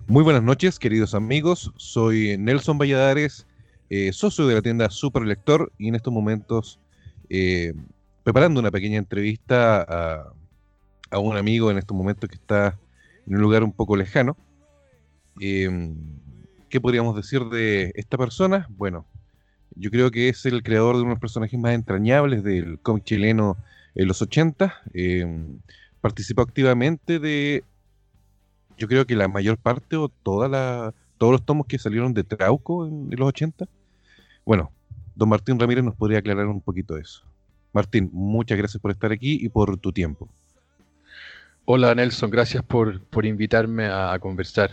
Muy buenas noches, queridos amigos. Soy Nelson Valladares, socio de la tienda Superlector y en estos momentos eh, preparando una pequeña entrevista a un amigo en estos momentos que está en un lugar un poco lejano. Eh, ¿Qué podríamos decir de esta persona? Bueno, yo creo que es el creador de uno de los personajes más entrañables del cómic chileno en los 80. Participó activamente de, yo creo que la mayor parte o todos los tomos que salieron de Trauco en los 80. Bueno, don Martín Ramírez nos podría aclarar un poquito eso. Martín, muchas gracias por estar aquí y por tu tiempo. Hola Nelson, gracias por invitarme a conversar.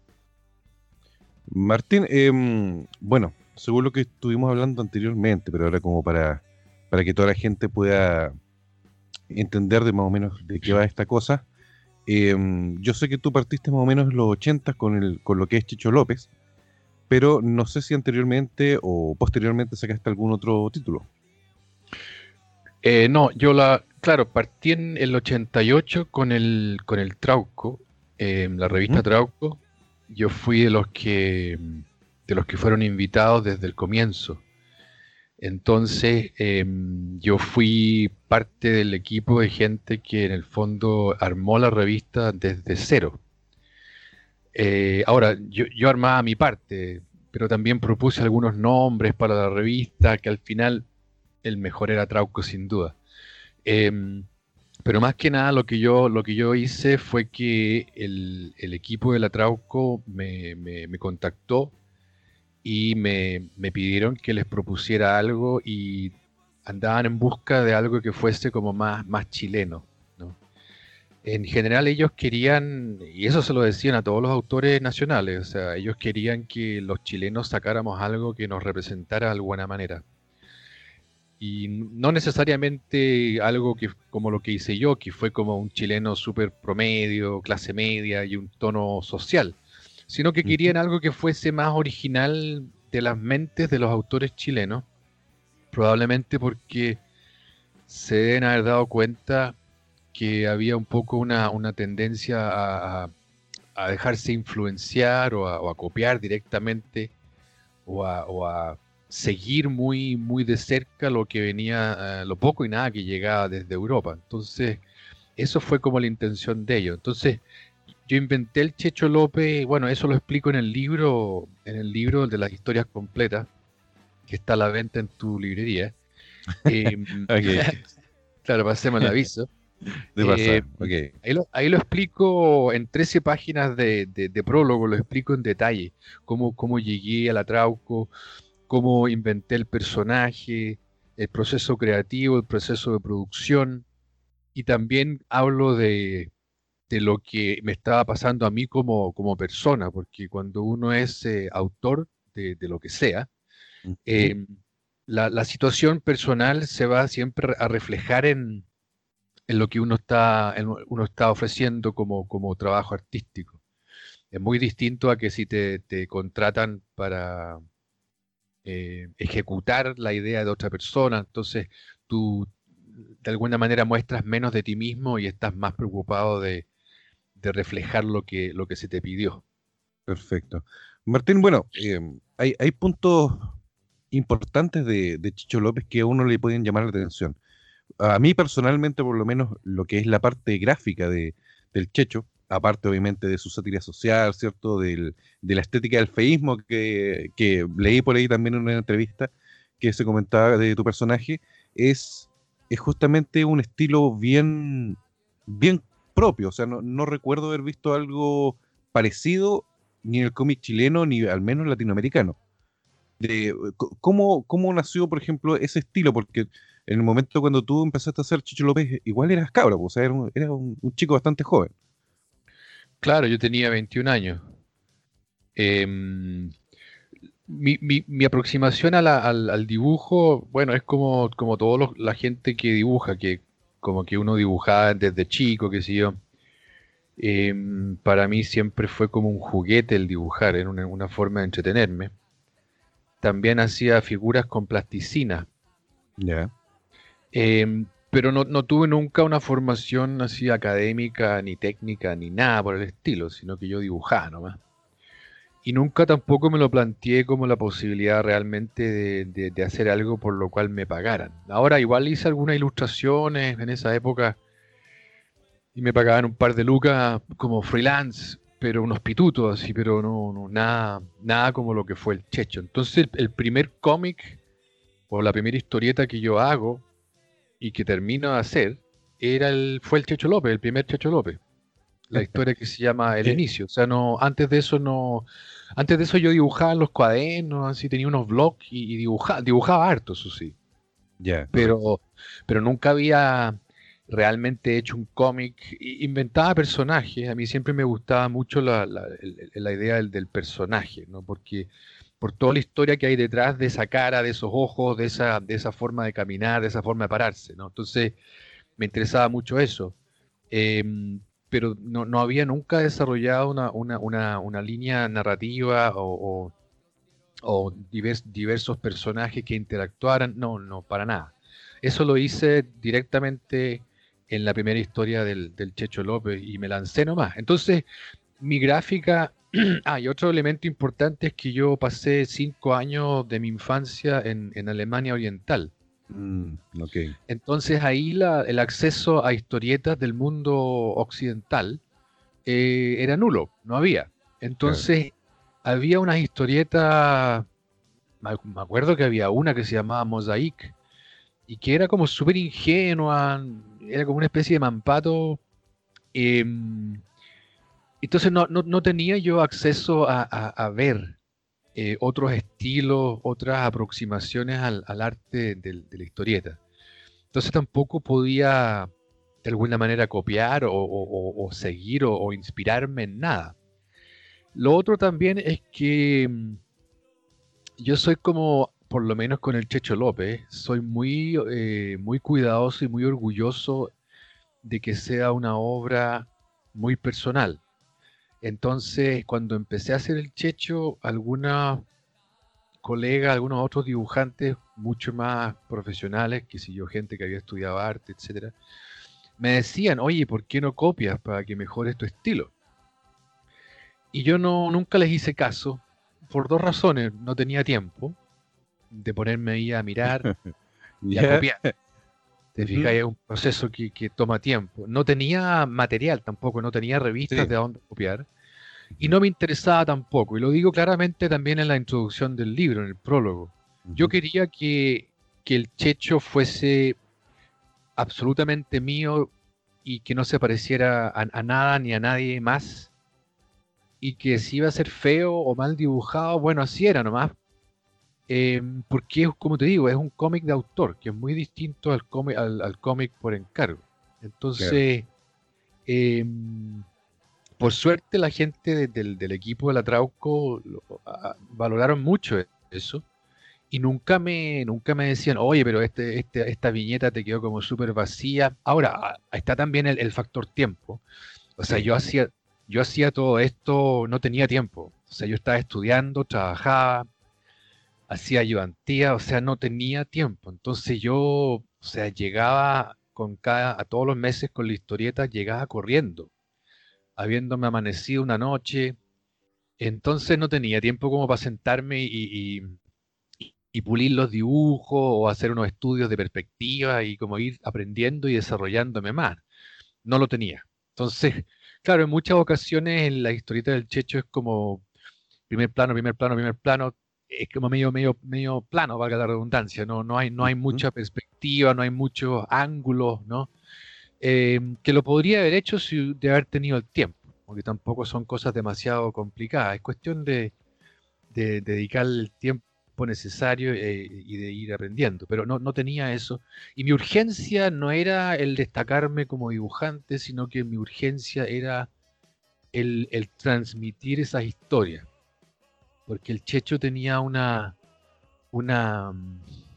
Martín, bueno, según lo que estuvimos hablando anteriormente, pero ahora como para que toda la gente pueda entender de más o menos de qué va esta cosa, yo sé que tú partiste más o menos en los 80 con lo que es Chicho López, pero no sé si anteriormente o posteriormente sacaste algún otro título. No, claro, partí en el 88 con el Trauco, la revista Ujú. Trauco. Yo fui de los que fueron invitados desde el comienzo. Entonces, yo fui parte del equipo de gente que en el fondo armó la revista desde cero. Ahora, yo armaba mi parte, pero también propuse algunos nombres para la revista, que al final el mejor era Trauco sin duda. Em, pero más que nada lo que yo hice fue que el equipo de la Trauco me contactó y me pidieron que les propusiera algo y andaban en busca de algo que fuese como más chileno, ¿no? En general ellos querían, y eso se lo decían a todos los autores nacionales, o sea, ellos querían que los chilenos sacáramos algo que nos representara de alguna manera. Y no necesariamente algo que como lo que hice yo, que fue como un chileno súper promedio, clase media y un tono social, sino que Ujú. querían algo que fuese más original de las mentes de los autores chilenos, probablemente porque se deben haber dado cuenta que había un poco una tendencia a dejarse influenciar o a copiar directamente o a seguir muy de cerca lo que venía, lo poco y nada que llegaba desde Europa. Entonces, eso fue como la intención de ellos. Entonces, yo inventé el Checho López, bueno, eso lo explico en el libro de las historias completas, que está a la venta en tu librería. Eh, Ok, claro, pasemos el aviso. de Eh, pasada, ok. ahí lo explico en 13 páginas de prólogo, lo explico en detalle, cómo llegué a la Trauco, cómo inventé el personaje, el proceso creativo, el proceso de producción, y también hablo de lo que me estaba pasando a mí como persona, porque cuando uno es autor de lo que sea, Ujú. eh, la situación personal se va siempre a reflejar en lo que uno está ofreciendo como trabajo artístico. Es muy distinto a que si te contratan para ejecutar la idea de otra persona, entonces tú de alguna manera muestras menos de ti mismo y estás más preocupado de reflejar lo que se te pidió. Perfecto. Martín, bueno, hay puntos importantes de Chicho López que a uno le pueden llamar la atención. A mí personalmente, por lo menos, lo que es la parte gráfica del Checho, aparte obviamente de su sátira social, ¿cierto? De la estética del feísmo que leí por ahí también en una entrevista que se comentaba de tu personaje, es, es justamente un estilo bien propio. O sea, no recuerdo haber visto algo parecido ni en el cómic chileno ni al menos latinoamericano cómo nació, por ejemplo, ese estilo, porque en el momento cuando tú empezaste a hacer Chicho López, igual eras cabra, pues, o sea, era un chico bastante joven. Claro, yo tenía 21 años. Em, mi aproximación al dibujo, bueno, es como toda la gente que dibuja, que como que uno dibujaba desde chico, qué sé yo. Para mí siempre fue como un juguete el dibujar, era una forma de entretenerme. También hacía figuras con plasticina, Ya. pero no tuve nunca una formación así académica, ni técnica, ni nada por el estilo, sino que yo dibujaba nomás. Y nunca tampoco me lo planteé como la posibilidad realmente de hacer algo por lo cual me pagaran. Ahora igual hice algunas ilustraciones en esa época y me pagaban un par de lucas como freelance, pero unos pitutos así, pero nada, nada como lo que fue el Checho. Entonces el primer cómic o la primera historieta que yo hago y que termino de hacer fue el Checho López, el primer Checho López. La historia que se llama El Eh, Inicio. O sea, antes de eso antes de eso yo dibujaba en los cuadernos, así tenía unos blogs y dibujaba harto, eso sí. ya, correcto. Pero, pero nunca había realmente hecho un cómic. Inventaba personajes. A mí siempre me gustaba mucho la idea del personaje, ¿no? Porque por toda la historia que hay detrás de esa cara, de esos ojos, de esa forma de caminar, de esa forma de pararse, ¿no? Entonces me interesaba mucho eso. Pero no había nunca desarrollado una línea narrativa o diversos personajes que interactuaran. No, no, para nada. Eso lo hice directamente en la primera historia del Checho López y me lancé nomás. Entonces, mi gráfica. Y otro elemento importante es que yo pasé 5 años de mi infancia en Alemania Oriental. Ok, Entonces ahí el acceso a historietas del mundo occidental era nulo, no había. claro. Entonces había unas historietas, me acuerdo que había una que se llamaba Mosaic y que era como súper ingenua, era como una especie de mampato. em, entonces no tenía yo acceso a ver otros estilos, otras aproximaciones al arte de la historieta. Entonces tampoco podía de alguna manera copiar o seguir o inspirarme en nada. Lo otro también es que yo soy como, por lo menos con el Checho López, soy muy cuidadoso y muy orgulloso de que sea una obra muy personal. Entonces, cuando empecé a hacer el Checho, algunos colegas, algunos otros dibujantes mucho más profesionales, que si yo, gente que había estudiado arte, etcétera, me decían, oye, ¿por qué no copias para que mejores tu estilo? Y yo nunca les hice caso por dos razones. No tenía tiempo de ponerme ahí a mirar y a Ya. copiar. Te Ujú. fijas, es un proceso que toma tiempo. No tenía material tampoco, no tenía revistas Sí. de dónde copiar. Y Ujú, no me interesaba tampoco. Y lo digo claramente también en la introducción del libro, en el prólogo. Yo ujú. quería que el Checho fuese absolutamente mío y que no se pareciera a nada ni a nadie más y que si iba a ser feo o mal dibujado, bueno, así era nomás. Porque, como te digo, es un cómic de autor, que es muy distinto al cómic por encargo. Claro. Entonces, eh, por suerte la gente del equipo de la Trauco valoraron mucho eso y nunca me decían, oye, pero esta viñeta te quedó como súper vacía. Ahora, está también el factor tiempo. O sea, Sí. yo hacía todo esto, no tenía tiempo. O sea, yo estaba estudiando, trabajaba, hacía ayudantía, o sea, no tenía tiempo. Entonces yo, o sea, llegaba a todos los meses con la historieta, llegaba corriendo, habiéndome amanecido una noche. Entonces no tenía tiempo como para sentarme y pulir los dibujos o hacer unos estudios de perspectiva y como ir aprendiendo y desarrollándome más. No lo tenía. Entonces, claro, en muchas ocasiones en la historieta del Checho es como primer plano, primer plano, primer plano, es como medio plano, valga la redundancia, no hay Ujú. mucha perspectiva, no hay muchos ángulos, ¿no? Que lo podría haber hecho de haber tenido el tiempo, porque tampoco son cosas demasiado complicadas, es cuestión de dedicar el tiempo necesario y de ir aprendiendo, pero no tenía eso. Y mi urgencia no era el destacarme como dibujante, sino que mi urgencia era el transmitir esas historias, porque el Checho tenía una, mm,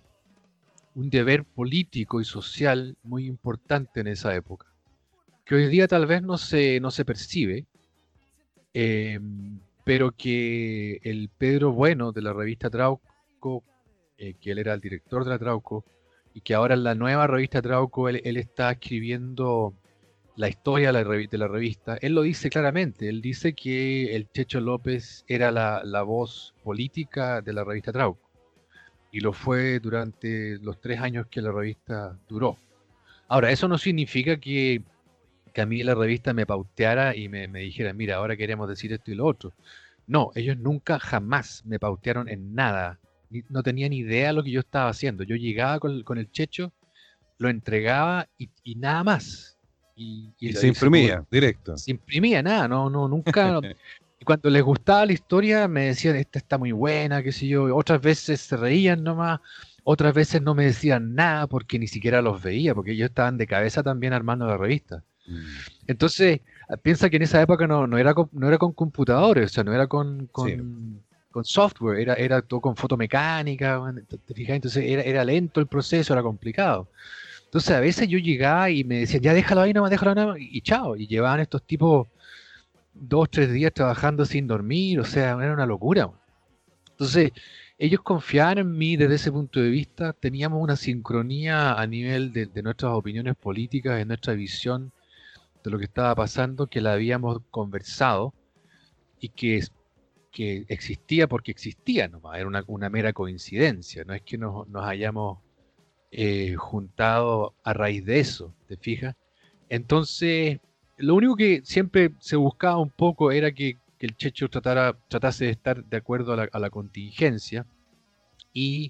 un deber político y social muy importante en esa época, que hoy día tal vez no se percibe, eh, pero que el Pedro Bueno de la revista Trauco, que él era el director de la Trauco, y que ahora en la nueva revista Trauco él está escribiendo la historia de la revista, él lo dice claramente. Él dice que el Checho López era la voz política de la revista Trauco. Y lo fue durante los 3 años que la revista duró. Ahora, eso no significa que a mí la revista me pauteara y me dijera, mira, ahora queremos decir esto y lo otro. No, ellos nunca, jamás me pautearon en nada. No tenían idea de lo que yo estaba haciendo. Yo llegaba con el Checho, lo entregaba y nada más. Y se imprimía, directo. Se imprimía nada, nunca. Y cuando les gustaba la historia, me decían, esta está muy buena, qué sé yo. Otras veces se reían nomás, otras veces no me decían nada porque ni siquiera los veía, porque ellos estaban de cabeza también armando la revista. Entonces, piensa que en esa época no era con computadores, o sea, no era con software, era todo con fotomecánica, ¿te fijas? Entonces era lento el proceso, era complicado. Entonces a veces yo llegaba y me decían, ya déjalo ahí nomás, y chao. Y llevaban estos tipos 2, 3 días trabajando sin dormir, o sea, era una locura. Entonces, ellos confiaban en mí desde ese punto de vista, teníamos una sincronía a nivel de nuestras opiniones políticas, de nuestra visión de lo que estaba pasando, que la habíamos conversado y que existía porque existía nomás, era una mera coincidencia, no es que nos hayamos juntado a raíz de eso, ¿te fijas? Entonces, lo único que siempre se buscaba un poco era que el Checho tratase de estar de acuerdo a la contingencia y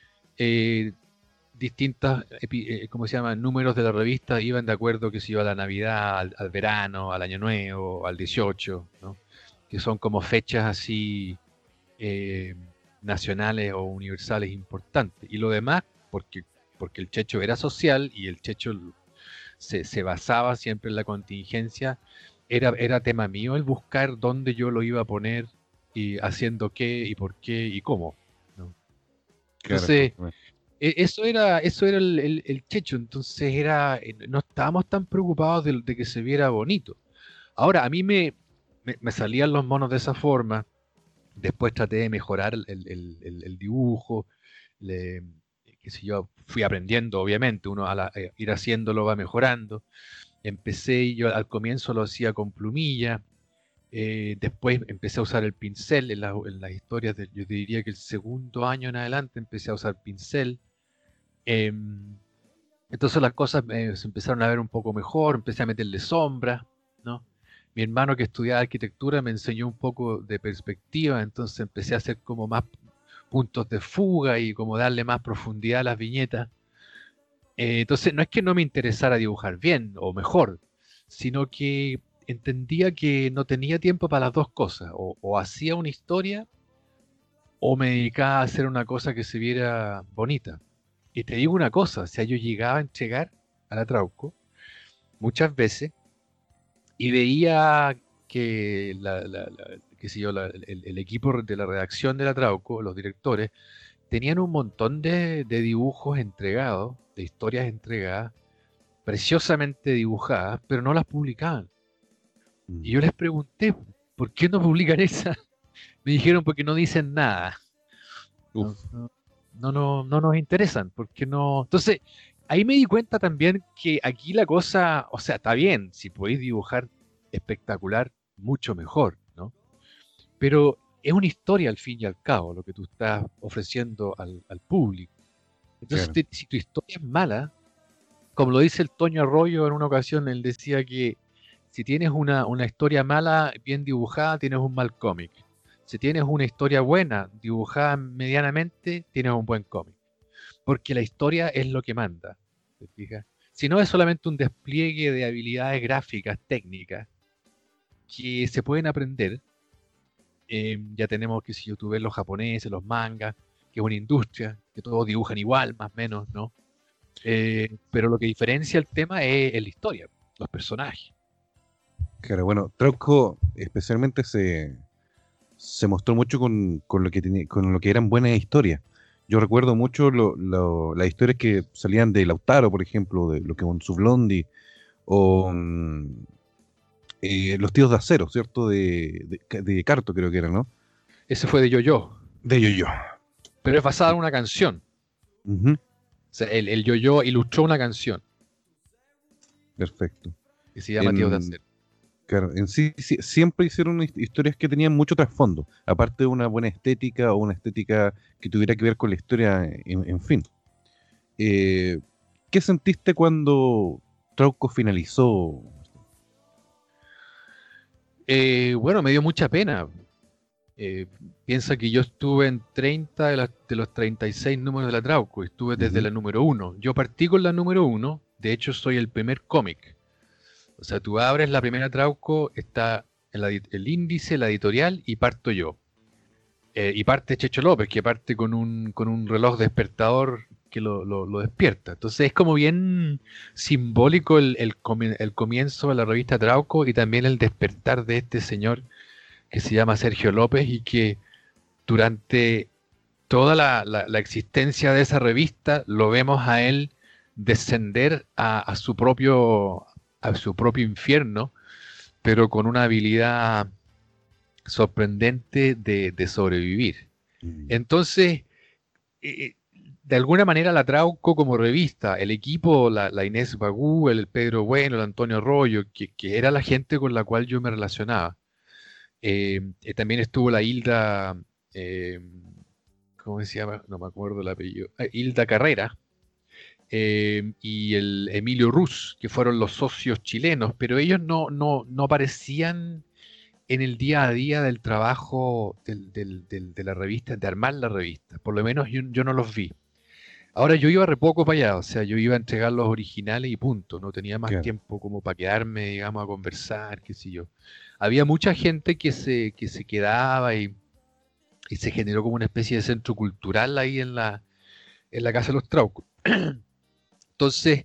distintas, ¿cómo se llama? Números de la revista iban de acuerdo que se iba a la Navidad, al verano, al Año Nuevo, al 18, ¿no? Que son como fechas así nacionales o universales importantes. Y lo demás, porque el Checho era social y el Checho se basaba siempre en la contingencia, era tema mío el buscar dónde yo lo iba a poner y haciendo qué y por qué y cómo, ¿no? Entonces, Claro. eso era el Checho, entonces no estábamos tan preocupados de que se viera bonito. Ahora, a mí me salían los monos de esa forma, después traté de mejorar el dibujo, qué sé yo, fui aprendiendo, obviamente, uno ir haciéndolo va mejorando. Empecé, y yo al comienzo lo hacía con plumilla, después empecé a usar el pincel en las historias, yo te diría que el segundo año en adelante empecé a usar pincel. Em, entonces las cosas se empezaron a ver un poco mejor, empecé a meterle sombra, ¿no? Mi hermano que estudiaba arquitectura me enseñó un poco de perspectiva, entonces empecé a hacer como más puntos de fuga y como darle más profundidad a las viñetas. Entonces no es que no me interesara dibujar bien o mejor, sino que entendía que no tenía tiempo para las dos cosas, o hacía una historia o me dedicaba a hacer una cosa que se viera bonita. Y te digo una cosa, o sea, yo llegaba a entregar a la Trauco muchas veces y veía que qué sé yo, el equipo de la redacción de la Trauco, los directores, tenían un montón de dibujos entregados, de historias entregadas, preciosamente dibujadas, pero no las publicaban. Y yo les pregunté, ¿por qué no publican esas? Me dijeron porque no dicen nada. No nos interesan, porque no. Entonces, ahí me di cuenta también que aquí la cosa, o sea, está bien, si podéis dibujar espectacular, mucho mejor, ¿no? Pero es una historia al fin y al cabo lo que tú estás ofreciendo al público. Entonces, Claro. si tu historia es mala, como lo dice el Toño Arroyo en una ocasión, él decía que si tienes una historia mala, bien dibujada, tienes un mal cómic. Si tienes una historia buena, dibujada medianamente, tienes un buen cómic. Porque la historia es lo que manda, ¿te fijas? Si no es solamente un despliegue de habilidades gráficas, técnicas, que se pueden aprender. Ya tenemos que si youtubers los japoneses, los mangas, que es una industria, que todos dibujan igual, más o menos, ¿no? Pero lo que diferencia el tema es la historia, los personajes. Claro, bueno, Trauco especialmente se mostró mucho con lo que con lo que eran buenas historias. Yo recuerdo mucho las historias que salían de Lautaro, por ejemplo, de lo que con su Blondie, o Los Tíos de Acero, ¿cierto? De Carto creo que era, ¿no? Ese fue de Yo-Yo, De Yo-Yo. pero es basado en una canción. Ujú. O sea, el Yo-Yo ilustró una canción. Perfecto. que se llama Tíos de Acero. Claro, en sí, siempre hicieron historias que tenían mucho trasfondo, aparte de una buena estética o una estética que tuviera que ver con la historia, en fin. ¿Qué sentiste cuando Trauco finalizó? Bueno, me dio mucha pena. Eh, Piensa que yo estuve en 30 de los 36 números de la Trauco, estuve desde la número 1. Yo partí con la número 1, de hecho soy el primer cómic. O sea, tú abres la primera Trauco, está el índice, la editorial, y parto yo. Y parte Checho López, que parte con un reloj despertador que lo despierta. Entonces es como bien simbólico el comienzo de la revista Trauco y también el despertar de este señor que se llama Sergio López y que durante toda la existencia de esa revista lo vemos a él descender a su propio infierno, pero con una habilidad sorprendente de sobrevivir. Entonces, de alguna manera la Trauco como revista, el equipo, la Inés Bagú, el Pedro Bueno, el Antonio Arroyo, que era la gente con la cual yo me relacionaba. También estuvo la Hilda, ¿cómo se llama? No me acuerdo el apellido. Hilda Carrera, y el Emilio Ruz, que fueron los socios chilenos, pero ellos no aparecían en el día a día del trabajo de la revista, de armar la revista. Por lo menos yo no los vi. Ahora yo iba re poco para allá, o sea, yo iba a entregar los originales y punto. No tenía más tiempo como para quedarme, digamos, a conversar, qué sé yo. Había mucha gente que se quedaba y se generó como una especie de centro cultural ahí en la Casa de los Traucos. Entonces,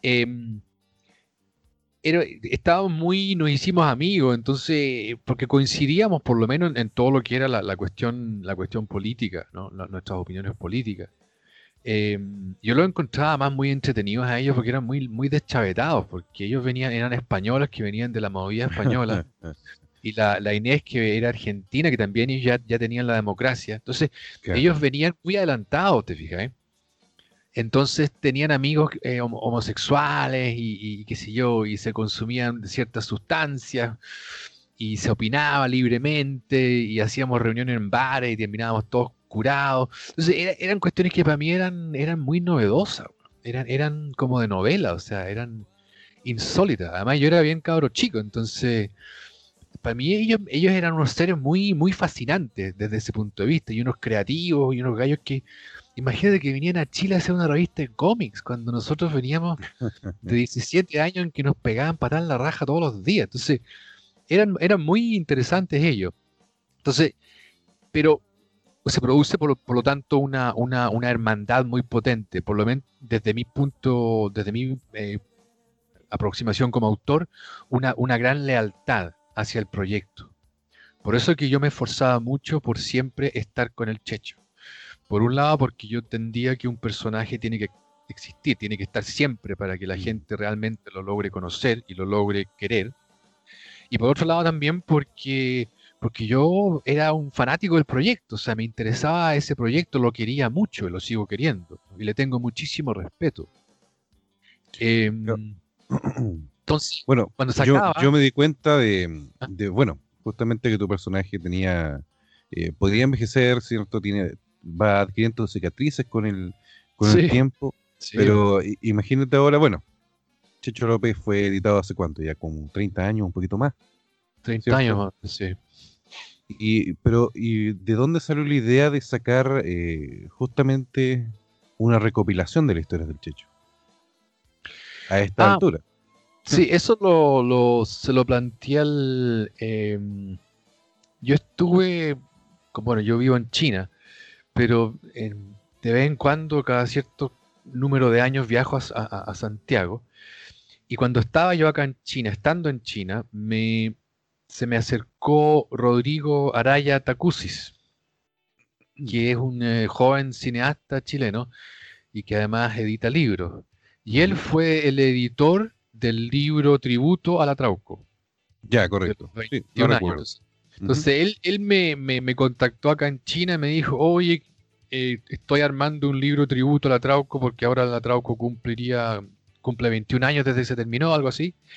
nos hicimos amigos, entonces, porque coincidíamos por lo menos en todo lo que era la cuestión política, ¿no? Nuestras opiniones políticas. Yo los encontraba más muy entretenidos a ellos porque eran muy deschavetados, porque ellos eran españoles que venían de la movida española, y la Inés que era argentina, que también ellos ya tenían la democracia. Entonces, ellos venían muy adelantados, te fijas, ¿eh? Entonces tenían amigos homosexuales y qué sé yo, y se consumían ciertas sustancias y se opinaba libremente y hacíamos reuniones en bares y terminábamos todos curados. Entonces eran cuestiones que para mí eran muy novedosas, eran como de novela, o sea, eran insólitas. Además yo era bien cabro chico, entonces para mí ellos eran unos seres muy fascinantes desde ese punto de vista y unos creativos y unos gallos que... Imagínate que venían a Chile a hacer una revista de cómics cuando nosotros veníamos de 17 años en que nos pegaban patar la raja todos los días. Entonces, eran muy interesantes ellos. Entonces, pero se produce por lo tanto una hermandad muy potente, por lo menos desde mi punto, desde mi aproximación como autor, una gran lealtad hacia el proyecto. Por eso que yo me esforzaba mucho por siempre estar con el Checho. Por un lado, porque yo entendía que un personaje tiene que existir, tiene que estar siempre para que la gente realmente lo logre conocer y lo logre querer. Y por otro lado también porque yo era un fanático del proyecto, o sea, me interesaba ese proyecto, lo quería mucho y lo sigo queriendo. Y le tengo muchísimo respeto. Entonces, bueno, cuando se acaba... yo me di cuenta bueno, justamente que tu personaje podía envejecer, ¿cierto? Va adquiriendo cicatrices con el tiempo, pero imagínate ahora, bueno, Checho López fue editado hace cuánto, ya como 30 años, un poquito más. 30 ¿cierto? años más, sí. ¿Y de dónde salió la idea de sacar justamente una recopilación de las historias del Checho? A esta altura. Sí, eso se lo planteé yo estuve, bueno, yo vivo en China, pero de vez en cuando, cada cierto número de años, viajo a Santiago. Y cuando estaba yo acá en China, estando en China, se me acercó Rodrigo Araya Tacusis, que es un joven cineasta chileno y que además edita libros. Y él fue el editor del libro Tributo a la Trauco. Ya, correcto. Sí, no recuerdo. Entonces él me contactó acá en China y me dijo, oye, estoy armando un libro tributo a la Trauco porque ahora la Trauco cumple 21 años desde que se terminó, algo así.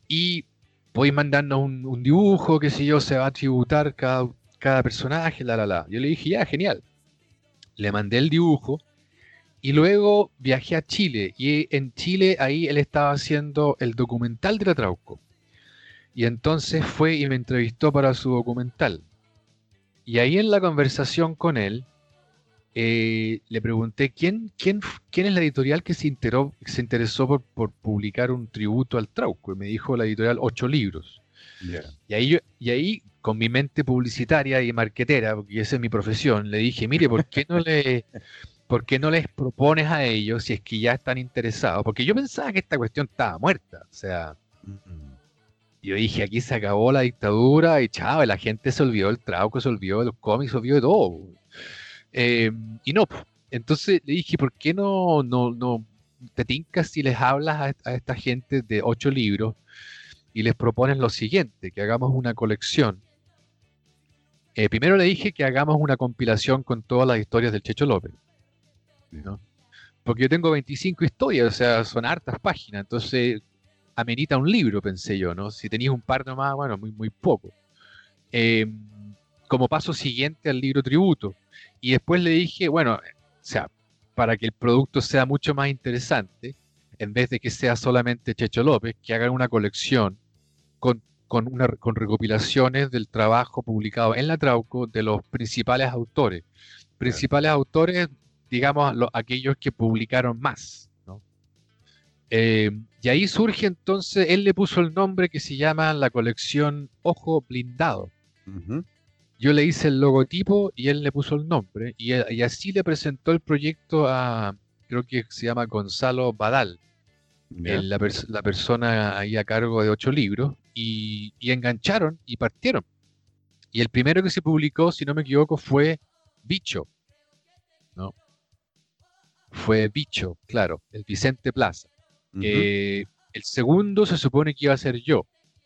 y podéis mandarnos un dibujo, qué sé yo, se va a tributar cada personaje, la. Yo le dije, ya, genial. Le mandé el dibujo y luego viajé a Chile y en Chile ahí él estaba haciendo el documental de la Trauco. Y entonces fue y me entrevistó para su documental. Y ahí en la conversación con él, le pregunté quién es la editorial que se interesó por publicar un tributo al Trauco. Y me dijo la editorial Ocho Libros. Ya. Y ahí, con mi mente publicitaria y marquetera, porque esa es mi profesión, le dije, mire, ¿por qué no les propones a ellos si es que ya están interesados? Porque yo pensaba que esta cuestión estaba muerta. O sea, Mm. yo dije, aquí se acabó la dictadura y chao, la gente se olvidó del Trauco, se olvidó de los cómics, se olvidó de todo. Eh, y no, po. Entonces le dije, ¿por qué no te tincas si les hablas a esta gente de Ocho Libros y les propones lo siguiente, que hagamos una colección? Primero le dije que hagamos una compilación con todas las historias del Checho López, ¿no? Porque yo tengo 25 historias, o sea, son hartas páginas, entonces amerita un libro, pensé yo, ¿no? Si tenías un par nomás, bueno, muy, muy poco. Eh, Como paso siguiente al libro tributo. Y después le dije, bueno, o sea, para que el producto sea mucho más interesante, en vez de que sea solamente Checho López, que hagan una colección con recopilaciones del trabajo publicado en la Trauco de los principales autores. Claro. Principales autores, digamos, aquellos que publicaron más, ¿no? Y ahí surge entonces, él le puso el nombre que se llama la colección Ojo Blindado. Ujú. Yo le hice el logotipo y él le puso el nombre. Y así le presentó el proyecto a, creo que se llama Gonzalo Badal, Ya. la persona ahí a cargo de Ocho Libros, y engancharon y partieron. Y el primero que se publicó, si no me equivoco, fue Bicho, ¿no? Fue Bicho, claro, el Vicente Plaza. Ujú. Eh, el segundo se supone que iba a ser yo,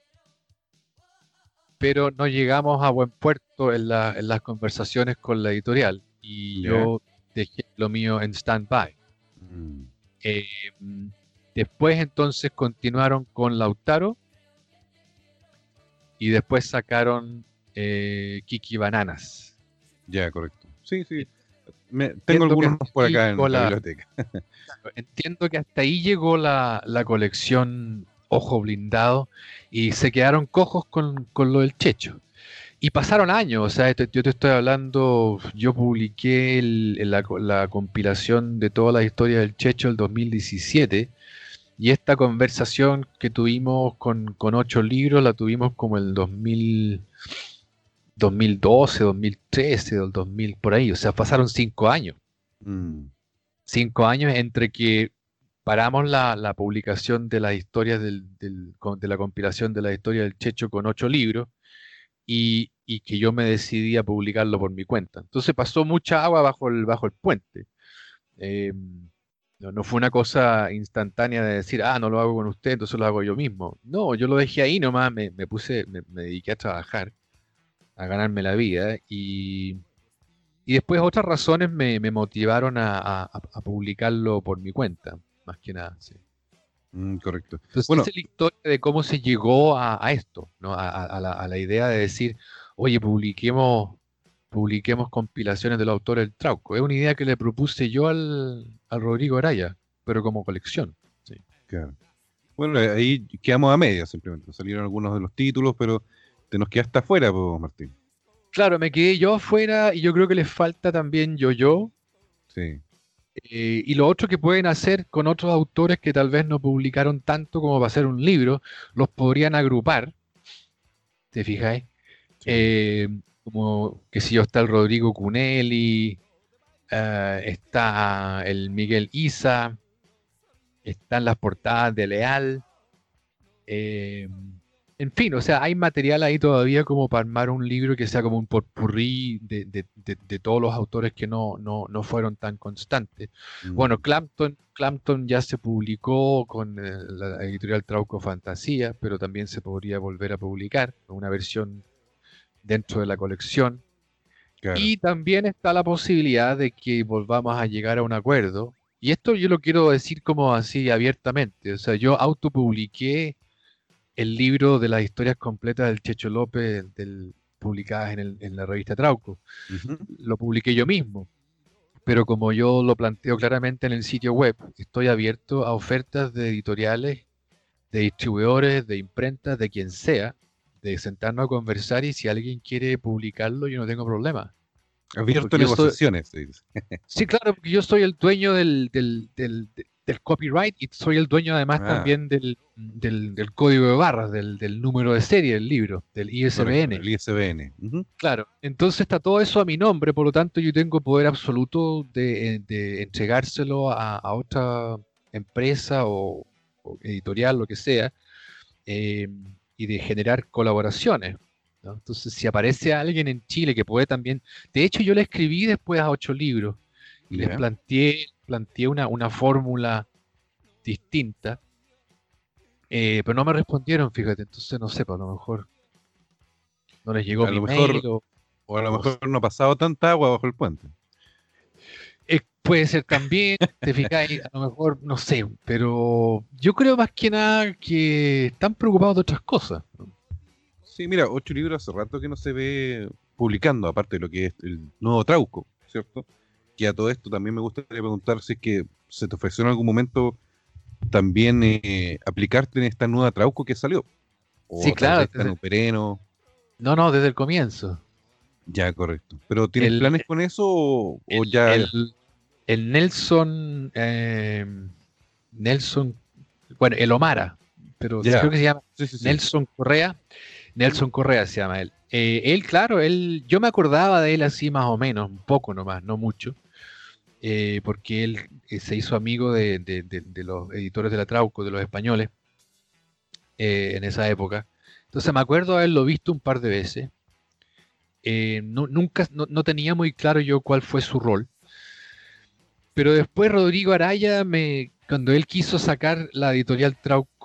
pero no llegamos a buen puerto en las conversaciones con la editorial y Ya. yo dejé lo mío en stand-by. Mm. Eh, Después entonces continuaron con Lautaro y después sacaron Kiki Bananas. Ya, correcto. Sí, sí. Tengo Entiendo que algunos hasta por ahí acá llegó en la biblioteca. entiendo que hasta ahí llegó la colección Ojo Blindado y se quedaron cojos con lo del Checho. Y pasaron años, o sea, yo te estoy hablando, yo publiqué la compilación de toda la historia del Checho el 2017 y esta conversación que tuvimos con Ocho Libros la tuvimos como el 2012, 2013, del 2000, por ahí, o sea, pasaron 5 años. Mm. 5 años entre que paramos la publicación de las historias de la compilación de la historia del Checho con Ocho Libros y que yo me decidí a publicarlo por mi cuenta. Entonces pasó mucha agua bajo el puente. Eh, no fue una cosa instantánea de decir, no lo hago con usted, entonces lo hago yo mismo. No, yo lo dejé ahí nomás, me dediqué a trabajar, a ganarme la vida y después otras razones me motivaron a publicarlo por mi cuenta, más que nada, sí. Correcto. Entonces, esa Bueno, es la historia de cómo se llegó a esto, ¿no? A la idea de decir, oye, publiquemos compilaciones de los autores del Trauco. Es una idea que le propuse yo al Rodrigo Araya, pero como colección. Sí. claro. Bueno, ahí quedamos a medias simplemente. Salieron algunos de los títulos, pero te nos quedaste afuera, pues, Martín. Claro, me quedé yo afuera y yo creo que les falta también yo. Sí, Y lo otro que pueden hacer con otros autores que tal vez no publicaron tanto como para hacer un libro, los podrían agrupar, ¿te fijáis? sí. Como, que si yo, está el Rodrigo Cunelli, está el Miguel Isa, están las portadas de Leal, eh, en fin, o sea, hay material ahí todavía como para armar un libro que sea como un potpourri de todos los autores que no fueron tan constantes. Bueno, Mm, Clampton ya se publicó con la editorial Trauco Fantasía, pero también se podría volver a publicar, una versión dentro de la colección. claro. Y también está la posibilidad de que volvamos a llegar a un acuerdo. Y esto yo lo quiero decir como así abiertamente. O sea, yo autopubliqué el libro de las historias completas del Checho López, publicadas en la revista Trauco. Ujú. Lo publiqué yo mismo, pero como yo lo planteo claramente en el sitio web, estoy abierto a ofertas de editoriales, de distribuidores, de imprentas, de quien sea, de sentarnos a conversar y si alguien quiere publicarlo, yo no tengo problema. Abierto a Porque yo soy, negociaciones, se dice. sí, claro, porque yo soy el dueño del copyright y soy el dueño además Ah, también del código de barras, del número de serie del libro, del correcto, ISBN. el ISBN. Ujú. Claro, entonces está todo eso a mi nombre, por lo tanto yo tengo poder absoluto de entregárselo a otra empresa o editorial, lo que sea, eh, y de generar colaboraciones, ¿no? Entonces, si aparece alguien en Chile que puede también, de hecho yo le escribí después a 8 libros y les Ya. planteé una fórmula distinta, pero no me respondieron, fíjate, entonces no sé, pues, a lo mejor no les llegó A mi lo mail mejor, o a lo o mejor no ha pasado tanta agua bajo el puente. puede ser también, te fijáis, a lo mejor, no sé, pero yo creo más que nada que están preocupados de otras cosas, ¿no? Sí, mira, 8 libros hace rato que no se ve publicando, aparte de lo que es el nuevo Trauco, ¿cierto? Que a todo esto también me gustaría preguntar si es que se te ofreció en algún momento también aplicarte en esta nueva Trauco que salió, Sí, o tal claro, vez tan Pereno, no, desde el comienzo. ya correcto. ¿Pero tienes El, planes con eso o el, ya, el, el Nelson, bueno, el Omara, pero creo ya? que se llama Sí, sí, sí. Nelson Correa. Ujú. Nelson Correa se llama él. Él, claro, yo me acordaba de él así más o menos, un poco nomás, no mucho, porque él se hizo amigo de los editores de la Trauco, de los españoles, en esa época. Entonces me acuerdo haberlo visto un par de veces. Nunca, no tenía muy claro yo cuál fue su rol, pero después Rodrigo Araya, cuando él quiso sacar la editorial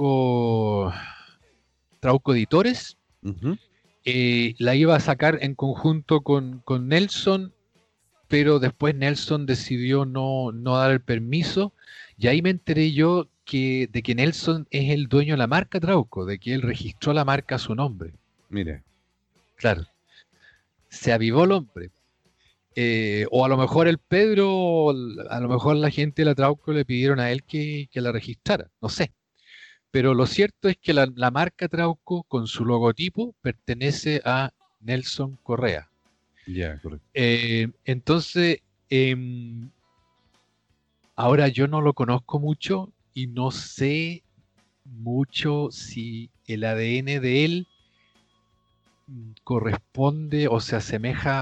Trauco Editores, Ujú. la iba a sacar en conjunto con Nelson, pero después Nelson decidió no dar el permiso, y ahí me enteré yo de que Nelson es el dueño de la marca Trauco, de que él registró la marca a su nombre. Mira, Claro, se avivó el hombre. O a lo mejor el Pedro, a lo mejor la gente de la Trauco le pidieron a él que la registrara, no sé. Pero lo cierto es que la marca Trauco con su logotipo pertenece a Nelson Correa. ya, correcto. Entonces, em, ahora yo no lo conozco mucho y no sé mucho si el ADN de él corresponde o se asemeja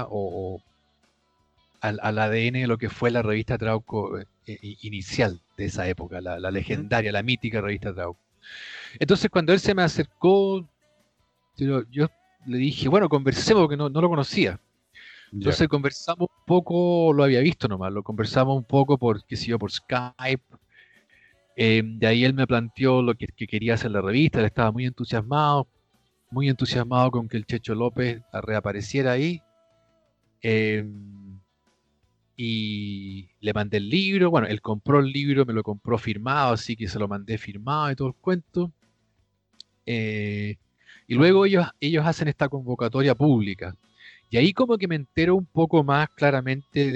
al ADN de lo que fue la revista Trauco inicial de esa época, la Ujú. legendaria, la mítica revista Trauco. Entonces cuando él se me acercó, yo le dije, bueno, conversemos, porque no lo conocía. Ya. Entonces conversamos un poco, lo había visto nomás, lo conversamos un poco por, qué sé yo, por Skype. De ahí él me planteó lo que quería hacer la revista, él estaba muy entusiasmado con que el Checho López reapareciera ahí. Eh, y le mandé el libro, bueno, él compró el libro, me lo compró firmado, así que se lo mandé firmado y todo el cuento. Eh, y luego ellos hacen esta convocatoria pública. Y ahí como que me entero un poco más claramente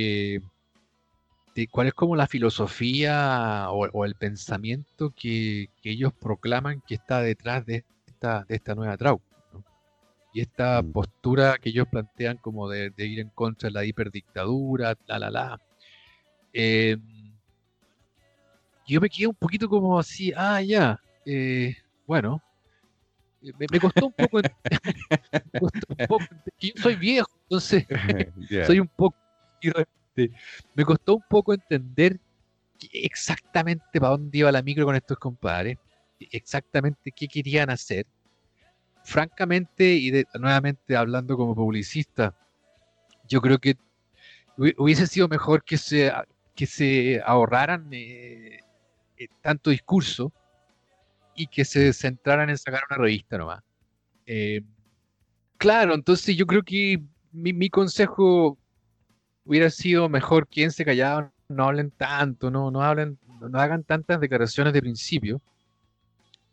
de cuál es como la filosofía o el pensamiento que ellos proclaman que está detrás de esta nueva Trauco, ¿no? Y esta Mm. postura que ellos plantean como de ir en contra de la hiperdictadura, la. Eh, yo me quedé un poquito como así, ya, bueno, me costó un poco, me costó un poco, que yo soy viejo, entonces Ya. soy un poco irreverente. Me costó un poco entender exactamente para dónde iba la micro con estos compadres, exactamente qué querían hacer. Francamente, y nuevamente hablando como publicista, yo creo que hubiese sido mejor que se ahorraran tanto discurso y que se centraran en sacar una revista nomás. Eh, claro, entonces yo creo que mi consejo hubiera sido mejor quédense callados, no hablen tanto, no hagan tantas declaraciones de principio,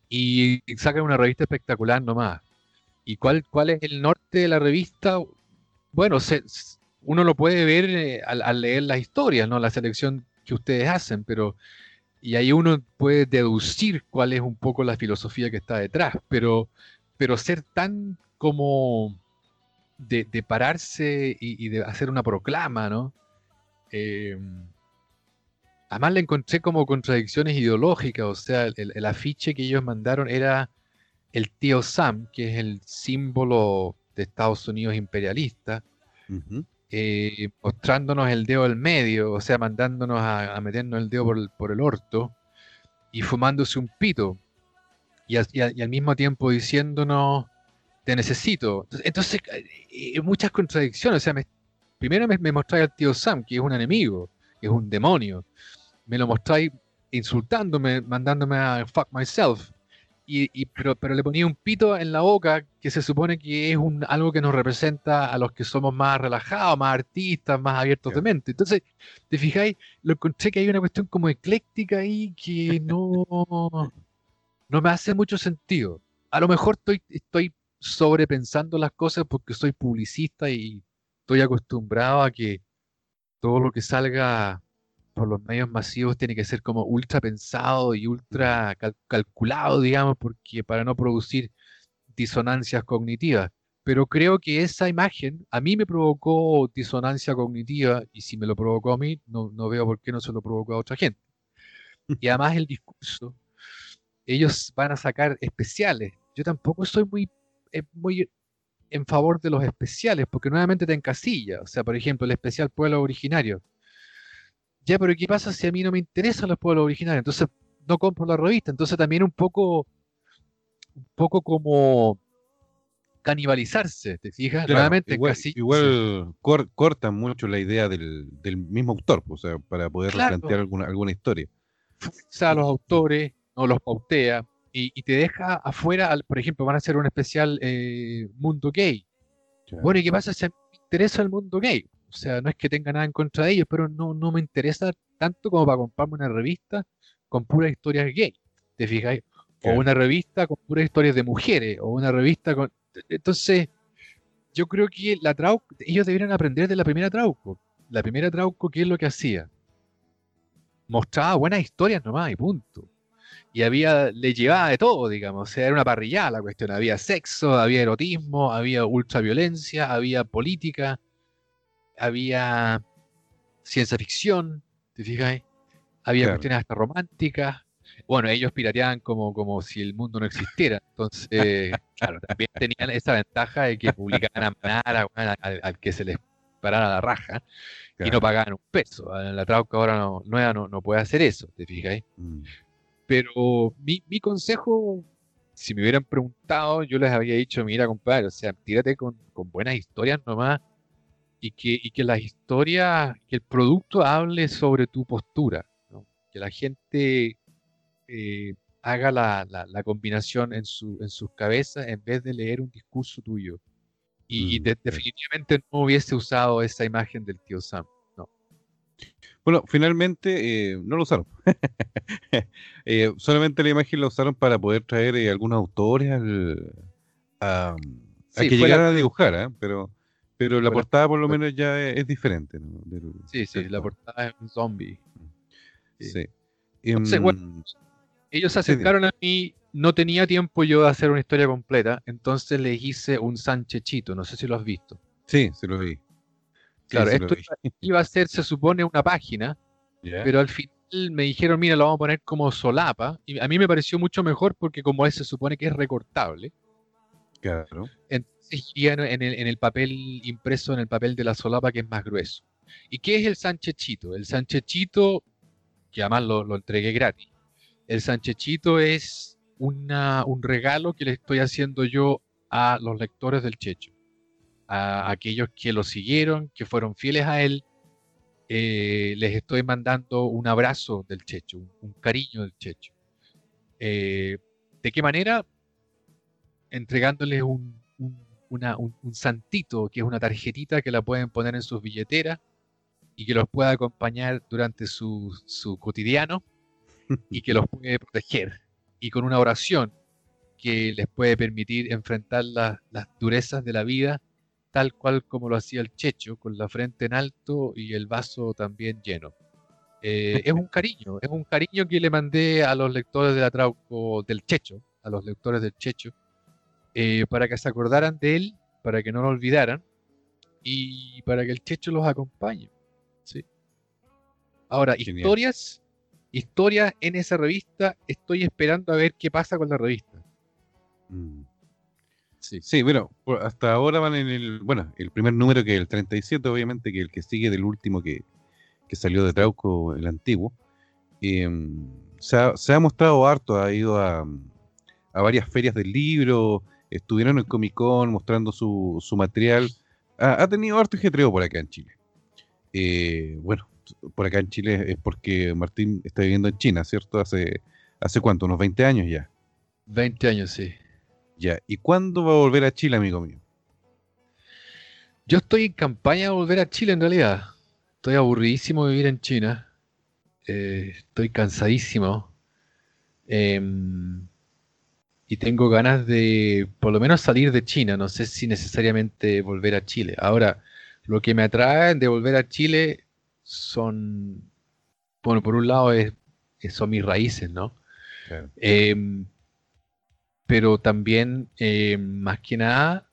y sacan una revista espectacular nomás. ¿Y cuál es el norte de la revista? Bueno, uno lo puede ver al leer las historias, ¿no? La selección que ustedes hacen, y ahí uno puede deducir cuál es un poco la filosofía que está detrás, pero ser tan como de pararse y de hacer una proclama, ¿no? Eh, Además le encontré como contradicciones ideológicas, o sea, el afiche que ellos mandaron era el tío Sam, que es el símbolo de Estados Unidos imperialista, Ujú. mostrándonos el dedo del medio, o sea, mandándonos a meternos el dedo por el orto y fumándose un pito, y al mismo tiempo diciéndonos, te necesito. Entonces, muchas contradicciones, o sea, primero me mostráis al tío Sam, que es un enemigo, que es un demonio, me lo mostráis insultándome, mandándome a fuck myself. Pero le ponía un pito en la boca que se supone que es algo que nos representa a los que somos más relajados, más artistas, más abiertos de Claro. mente. Entonces, te fijáis, lo encontré que hay una cuestión como ecléctica ahí que no me hace mucho sentido. A lo mejor estoy sobrepensando las cosas porque soy publicista y estoy acostumbrado a que todo lo que salga por los medios masivos tiene que ser como ultra pensado y Mm. ultra calculado, digamos, porque para no producir disonancias cognitivas. Pero creo que esa imagen a mí me provocó disonancia cognitiva y si me lo provocó a mí, no veo por qué no se lo provocó a otra gente. Y además el discurso, ellos van a sacar especiales. Yo tampoco soy muy en favor de los especiales, porque nuevamente te encasilla. O sea, por ejemplo, el especial Pueblo Originario. Ya, pero ¿qué pasa si a mí no me interesan los pueblos originarios? Entonces no compro la revista. Entonces también un poco como canibalizarse, ¿te fijas? Claro, Nuevamente encasillarse. igual cortan mucho la idea del mismo autor, pues, o sea, para poder Claro, plantear alguna historia. fuerza a los Y, autores, no los pautea, y te deja afuera, por ejemplo, van a hacer un especial mundo gay. claro, Bueno, ¿y qué pasa si a mí me interesa el mundo gay? O sea, no es que tenga nada en contra de ellos, pero no me interesa tanto como para comprarme una revista con puras historias gay, ¿te fijáis? O claro. una revista con puras historias de mujeres, o una revista con... Entonces, yo creo que ellos deberían aprender de la primera Trauco. La primera Trauco, ¿qué es lo que hacía? Mostraba buenas historias nomás y punto. Y le llevaba de todo, digamos. O sea, era una parrillada la cuestión. Había sexo, había erotismo, había ultraviolencia, había política, había ciencia ficción, ¿te fijas? Había Claro. cuestiones hasta románticas. Bueno, ellos pirateaban como si el mundo no existiera. Entonces, claro, también tenían esa ventaja de que publicaban a manada, bueno, al que se les parara la raja y no Claro. pagaban un peso. La Trauca ahora nueva no puede hacer eso, ¿te fijas? Mm. Pero mi consejo, si me hubieran preguntado, yo les había dicho, mira, compadre, o sea, tírate con buenas historias nomás y que las historias, que el producto hable sobre tu postura, ¿no? Que la gente haga la combinación en sus cabezas en vez de leer un discurso tuyo. Claro. Definitivamente no hubiese usado esa imagen del tío Sam. No. Bueno, finalmente no lo usaron. Solamente la imagen la usaron para poder traer algunos autores a, a Sí, que fue la, llegaran a dibujar, ¿ah? Pero la fue la, portada por lo fue- menos ya es diferente, ¿no? sí, Del la todo. portada es un zombie. Sí. Sí. Entonces, bueno, Em, ellos se sí, dime. acercaron a mí, no tenía tiempo yo de hacer una historia completa, entonces les hice un Sanchechito, no sé si lo has visto. Sí, se lo vi. Sí, Claro, se lo esto vi. iba a ser, se supone, una página, ¿Ya? pero al final me dijeron, mira, lo vamos a poner como solapa, y a mí me pareció mucho mejor porque como se supone que es recortable, Claro. entonces iría en el papel impreso, en el papel de la solapa que es más grueso. ¿Y qué es el Sanchechito? El Sanchechito, que además lo entregué gratis, el Sanchechito es un regalo que le estoy haciendo yo a los lectores del Checho, a aquellos que lo siguieron, que fueron fieles a él. Les estoy mandando un abrazo del Checho, un cariño del Checho. ¿De qué manera? Entregándoles un santito, que es una tarjetita que la pueden poner en sus billeteras y que los pueda acompañar durante su cotidiano y que los puede proteger. y con una oración que les puede permitir enfrentar las durezas de la vida, tal cual como lo hacía el Checho, con la frente en alto y el vaso también lleno. Es un cariño que le mandé a los lectores de la Trauco del Checho, a los lectores del Checho, para que se acordaran de él, para que no lo olvidaran y para que el Checho los acompañe. ¿Sí? Ahora, Genial. historias en esa revista, estoy esperando a ver qué pasa con la revista. Mm. Sí. Sí, bueno, hasta ahora van en el primer número, que es el 37, obviamente, que es el que sigue del último que salió de Trauco, el antiguo. Y, se ha mostrado harto, ha ido a varias ferias del libro, estuvieron en el Comic Con mostrando su material. Ha tenido harto ajetreo por acá en Chile. Bueno, por acá en Chile es porque Martín está viviendo en China, ¿cierto? ¿Hace cuánto? ¿Unos 20 años ya? 20 años, sí. Ya. ¿Y cuándo va a volver a Chile, amigo mío? Yo estoy en campaña de volver a Chile en realidad. Estoy aburridísimo de vivir en China. Estoy cansadísimo. Em, y tengo ganas de por lo menos salir de China. No sé si necesariamente volver a Chile. Ahora, lo que me atrae de volver a Chile son, bueno, por un lado son mis raíces, ¿no? Claro. Em, pero también, más que nada,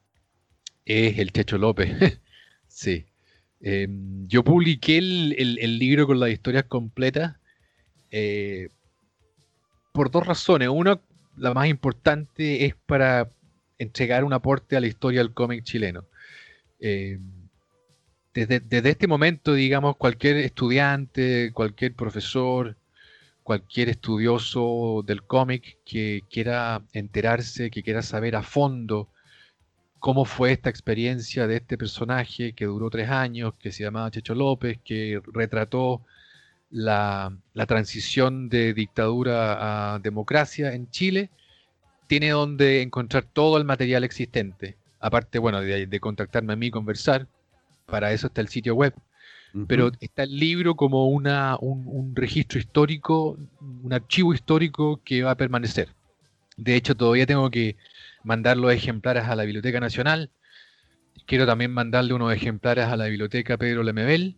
es el Checho López. Sí. Yo publiqué el libro con las historias completas eh, por dos razones. Una, la más importante, es para entregar un aporte a la historia del cómic chileno. Eh, desde este momento, digamos, cualquier estudiante, cualquier profesor, cualquier estudioso del cómic que quiera enterarse, que quiera saber a fondo cómo fue esta experiencia de este personaje que duró 3 años, que se llamaba Checho López, que retrató la transición de dictadura a democracia en Chile, tiene donde encontrar todo el material existente. Aparte, bueno, de contactarme a mí y conversar, para eso está el sitio web. Pero Ujú. está el libro como un registro histórico, un archivo histórico que va a permanecer. De hecho, todavía tengo que mandar los ejemplares a la Biblioteca Nacional. Quiero también mandarle unos ejemplares a la Biblioteca Pedro Lemebel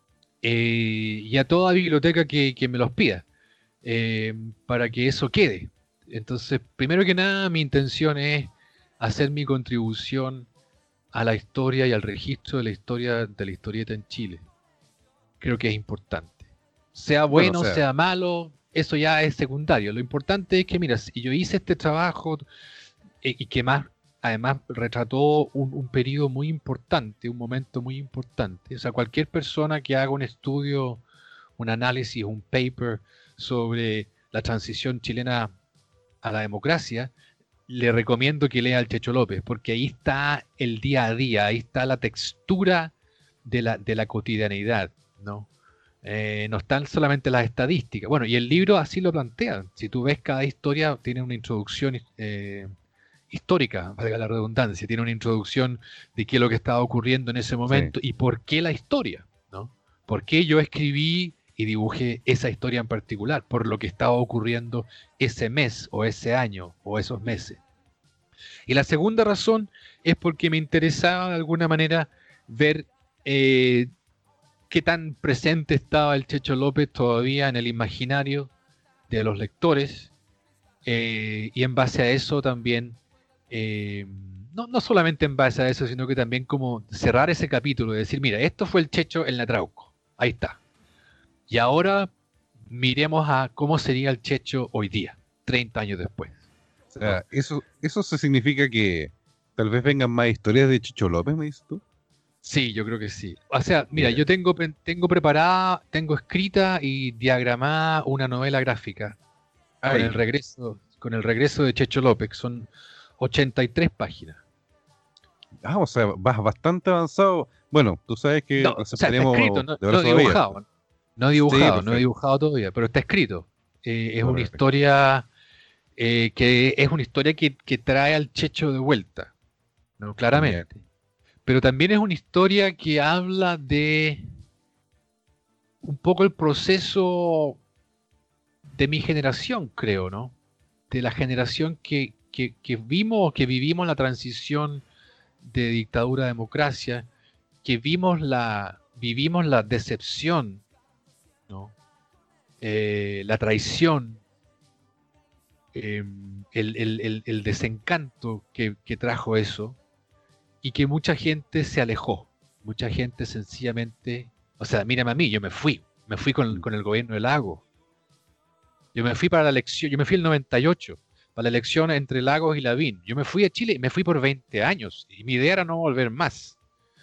y a toda biblioteca que me los pida, eh, para que eso quede. Entonces, primero que nada, mi intención es hacer mi contribución a la historia y al registro de la historia de la historieta en Chile. Creo que es importante. Sea Bueno, o bueno, sea, sea malo, eso ya es secundario. Lo importante es que, mira, si yo hice este trabajo y que más, además retrató un periodo muy importante, un momento muy importante. O sea, cualquier persona que haga un estudio, un análisis, un paper sobre la transición chilena a la democracia, le recomiendo que lea al Checho López, porque ahí está el día a día, ahí está la textura de la cotidianidad, ¿no? No están solamente las estadísticas. Bueno, y el libro así lo plantea. Si tú ves, cada historia tiene una introducción histórica, valga la redundancia, tiene una introducción de qué es lo que estaba ocurriendo en ese sí. momento y por qué la historia, ¿no? ¿Por qué yo escribí y dibujé esa historia en particular? Por lo que estaba ocurriendo ese mes o ese año o esos meses. Y la segunda razón es porque me interesaba de alguna manera ver eh, qué tan presente estaba el Checho López todavía en el imaginario de los lectores, y en base a eso también, eh, no solamente en base a eso, sino que también como cerrar ese capítulo y decir, mira, esto fue el Checho en la Trauco, ahí está. Y ahora miremos a cómo sería el Checho hoy día, 30 años después, O ¿no? sea, eso se significa que tal vez vengan más historias de Chicho López, me dices tú. Sí, yo creo que sí. O sea, mira, Mira. yo tengo preparada, tengo escrita y diagramada una novela gráfica Ay, con el regreso de Checho López. Son 83 páginas. o sea, vas bastante avanzado. Bueno, tú sabes No, que o sea, está escrito, receptaremos no, de no brazo abierto. dibujado. No Sí, dibujado, no perfecto. dibujado todavía, pero está escrito. Es una Correcto. historia que es una historia que trae al Checho de vuelta, ¿no? Genial. Claramente. Pero también es una historia que habla de un poco el proceso de mi generación, creo, ¿no? de la generación que vivimos la transición de dictadura a democracia, que vivimos la decepción, ¿no? La traición, el desencanto que trajo eso, y que mucha gente se alejó. Mucha gente sencillamente, o sea, mírame a mí, yo me fui con el gobierno de Lagos. Yo me fui para la elección, yo me fui el 98, para la elección entre Lagos y Lavín. Yo me fui a Chile y me fui por 20 años, y mi idea era no volver más.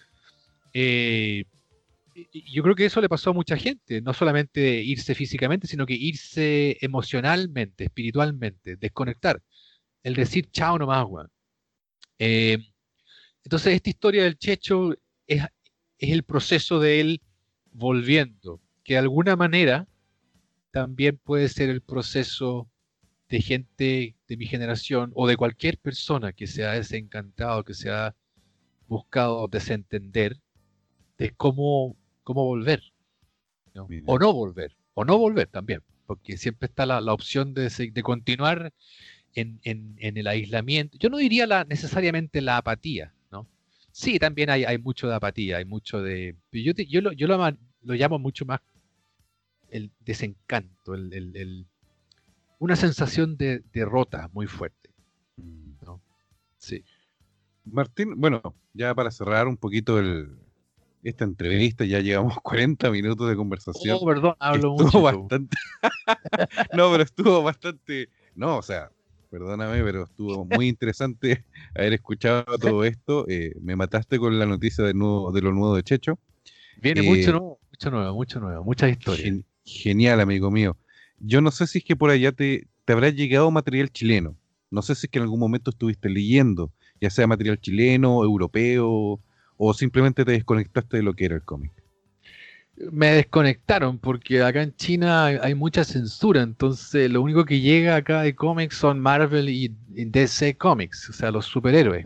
Yo creo que eso le pasó a mucha gente, no solamente irse físicamente, sino que irse emocionalmente, espiritualmente, desconectar, el decir chao nomás, weón. Eh, entonces esta historia del Checho es el proceso de él volviendo, que de alguna manera también puede ser el proceso de gente de mi generación o de cualquier persona que se ha desencantado, que se ha buscado desentender de cómo volver, ¿no? O no volver también, porque siempre está la opción de continuar en el aislamiento. Yo no diría necesariamente la apatía, ¿no? Sí, también hay mucho de apatía, hay mucho de... Yo lo llamo mucho más el desencanto, una sensación de derrota muy fuerte, ¿no? Sí. Martín, bueno, ya para cerrar un poquito esta entrevista, ya llevamos 40 minutos de conversación. Oh, perdón, hablo Estuvo mucho. bastante... No, pero estuvo bastante... No, o sea, perdóname, pero estuvo muy interesante haber escuchado todo esto. Me mataste con la noticia de lo nuevo de Checho. Viene mucho nuevo, muchas historias. Genial, amigo mío. Yo no sé si es que por allá te habrá llegado material chileno. No sé si es que en algún momento estuviste leyendo, ya sea material chileno, europeo, o simplemente te desconectaste de lo que era el cómic. Me desconectaron porque acá en China hay mucha censura, entonces lo único que llega acá de cómics son Marvel y DC Comics, o sea, los superhéroes.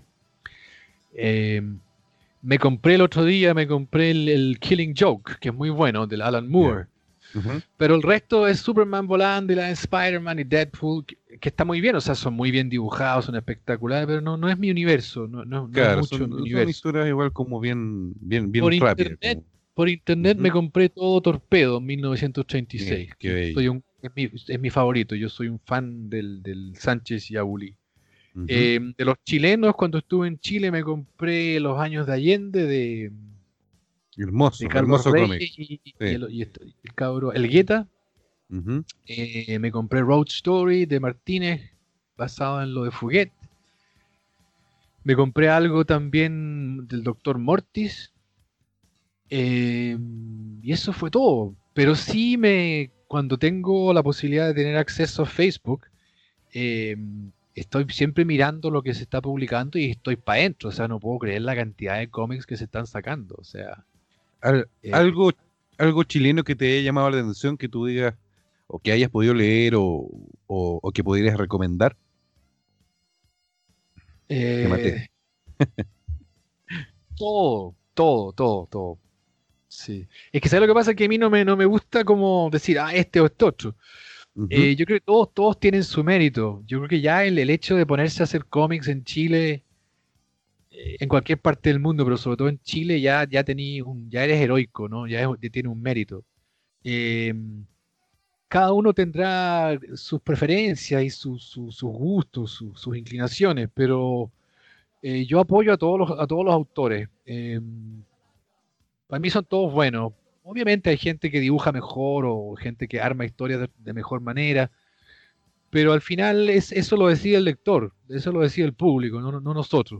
Me compré el otro día, el Killing Joke, que es muy bueno, del Alan Moore. Uh-huh. Pero el resto es Superman volando y la de Spider-Man y Deadpool, que está muy bien, o sea, son muy bien dibujados, son espectaculares, pero no es mi universo, no Claro, es mucho mi son universo. historias igual como bien Por rápidas. Por internet Uh-huh. me compré todo Torpedo en 1936. Bien, qué bello. Es mi favorito, yo soy un fan del Sánchez y Abulí. Uh-huh. De los chilenos, cuando estuve en Chile me compré Los Años de Allende de Hermoso Carlos cómic. Reyes Sí. el cabro Elgueta. Uh-huh. Me compré Road Story de Martínez, basado en lo de Fuguet. Me compré algo también del Dr. Mortis. Y eso fue todo. Pero sí cuando tengo la posibilidad de tener acceso a Facebook, estoy siempre mirando lo que se está publicando y estoy para adentro. O sea, no puedo creer la cantidad de cómics que se están sacando. O sea, algo chileno que te haya llamado la atención, que tú digas, o que hayas podido leer, o que pudieras recomendar. Te maté. Todo. Sí. Es que ¿sabes lo que pasa? Que a mí no me gusta como decir, este o este otro. Uh-huh. Yo creo que todos tienen su mérito. Yo creo que ya el hecho de ponerse a hacer cómics en Chile, en cualquier parte del mundo, pero sobre todo en Chile, ya eres heroico, ¿no? Ya tiene un mérito. Cada uno tendrá sus preferencias y sus gustos, sus inclinaciones, pero yo apoyo a todos los autores. Para mí son todos buenos. Obviamente hay gente que dibuja mejor o gente que arma historias de mejor manera, pero al final eso lo decide el lector, eso lo decide el público, no nosotros.